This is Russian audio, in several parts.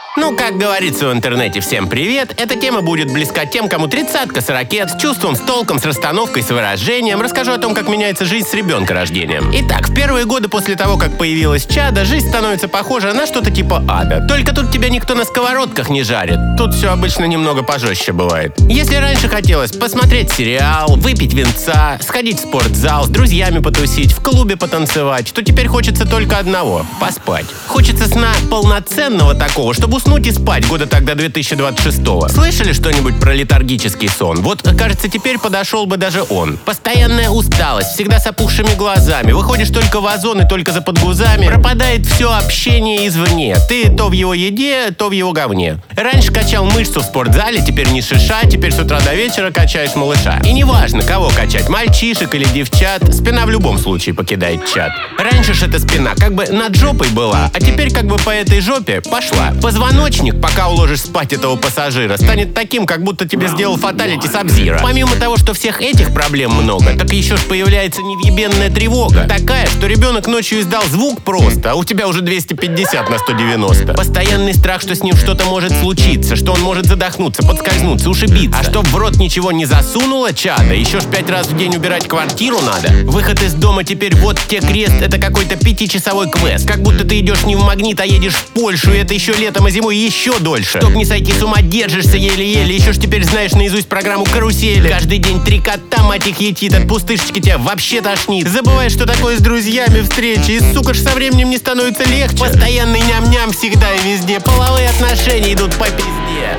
Ну, как говорится в интернете, всем привет. Эта тема будет близка тем, кому тридцатка с ракет, с чувством, с толком, с расстановкой, с выражением. Расскажу о том, как меняется жизнь с ребенка-рождением. Итак, в первые годы после того, как появилась чадо, жизнь становится похожа на что-то типа ада. Только тут тебя никто на сковородках не жарит. Тут все обычно немного пожестче бывает. Если раньше хотелось посмотреть сериал, выпить винца, сходить в спортзал, с друзьями потусить, в клубе потанцевать, то теперь хочется только одного – поспать. Хочется сна полноценного такого, чтобы уснуть и спать года тогда 2026-го. Слышали что-нибудь про летаргический сон? Вот, кажется, теперь подошел бы даже он. Постоянная усталость, всегда с опухшими глазами, выходишь только в озон и только за подгузами, пропадает все общение извне. Ты то в его еде, то в его говне. Раньше качал мышцу в спортзале, теперь не шиша, теперь с утра до вечера качаешь малыша. И неважно, кого качать, мальчишек или девчат, спина в любом случае покидает чат. Раньше ж эта спина как бы над жопой была, а теперь как бы по этой жопе пошла. Позвоночник, пока уложишь спать этого пассажира, станет таким, как будто тебе сделал фаталити Сабзира. Помимо того, что всех этих проблем много, так еще ж появляется невъебенная тревога. Такая, что ребенок ночью издал звук просто, а у тебя уже 250 на 190. Постоянный страх, что с ним что-то может случиться, что он может задохнуться, подскользнуться, ушибиться. А чтоб в рот ничего не засунуло чадо, еще ж 5 раз в день убирать квартиру надо. Выход из дома теперь вот те крест, это какой-то 5-часовой квест. Как будто ты идешь не в Магнит, а едешь в Польшу, и это еще летом, а зимой еще дольше. Чтоб не сойти с ума, держишься еле-еле, еще ж теперь знаешь наизусть программу «Карусели». Каждый день 3 кота, мать их, етит, от пустышечки тебя вообще тошнит. Забываешь, что такое с друзьями встречи, и, сука ж, со временем не становится легче. Постоянный ням-ням всегда и везде, половые отношения идут по пизде.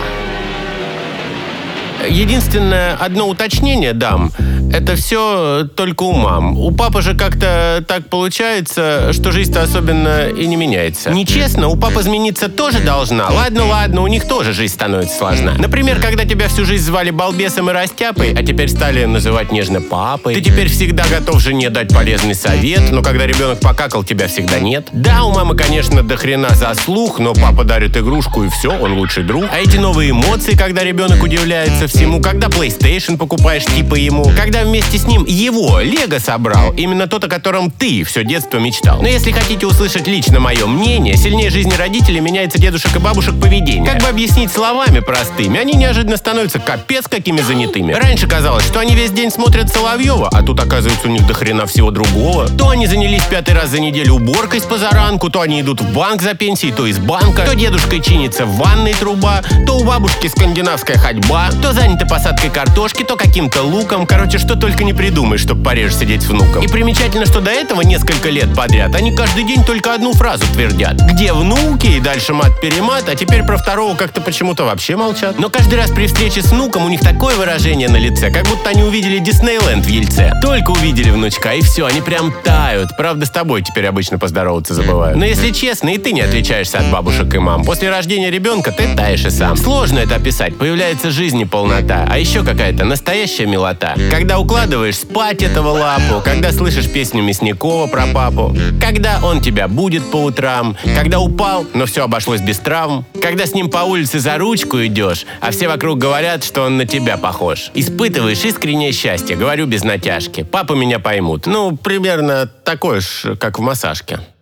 Единственное, одно уточнение дам. Это все только у мам. У папы же как-то так получается, что жизнь-то особенно и не меняется. Нечестно, у папы измениться тоже должна. Ладно, у них тоже жизнь становится сложна. Например, когда тебя всю жизнь звали балбесом и растяпой, а теперь стали называть нежно папой. Ты теперь всегда готов жене дать полезный совет, но когда ребенок покакал, тебя всегда нет. Да, у мамы, конечно, до хрена заслуг, но папа дарит игрушку и все, он лучший друг. А эти новые эмоции, когда ребенок удивляется всему, когда PlayStation покупаешь типа ему, когда вместе с ним его Лего собрал, именно тот, о котором ты все детство мечтал. Но если хотите услышать лично мое мнение, сильнее жизни родителей меняется дедушек и бабушек поведение. Как бы объяснить словами простыми, они неожиданно становятся капец какими занятыми. Раньше казалось, что они весь день смотрят Соловьева, а тут оказывается у них до хрена всего другого. То они занялись 5-й раз за неделю уборкой с позаранку, то они идут в банк за пенсией, то из банка, то дедушкой чинится в ванной труба, то у бабушки скандинавская ходьба, то заняты посадкой картошки, то каким-то луком. Короче, что только не придумаешь, чтобы пореже сидеть с внуком. И примечательно, что до этого несколько лет подряд они каждый день только одну фразу твердят. Где внуки? И дальше мат-перемат, а теперь про второго как-то почему-то вообще молчат. Но каждый раз при встрече с внуком у них такое выражение на лице, как будто они увидели Диснейленд в Ельце. Только увидели внучка, и все, они прям тают. Правда, с тобой теперь обычно поздороваться забывают. Но если честно, и ты не отличаешься от бабушек и мам. После рождения ребенка ты таешь и сам. Сложно это описать, появляется жизнь и полнота. А еще какая-то настоящая милота. Когда укладываешь спать этого лапу, когда слышишь песню Мясникова про папу, когда он тебя будет по утрам, когда упал, но все обошлось без травм, когда с ним по улице за ручку идешь, а все вокруг говорят, что он на тебя похож. Испытываешь искреннее счастье, говорю без натяжки. Папы меня поймут. Ну, примерно такое ж, как в массажке.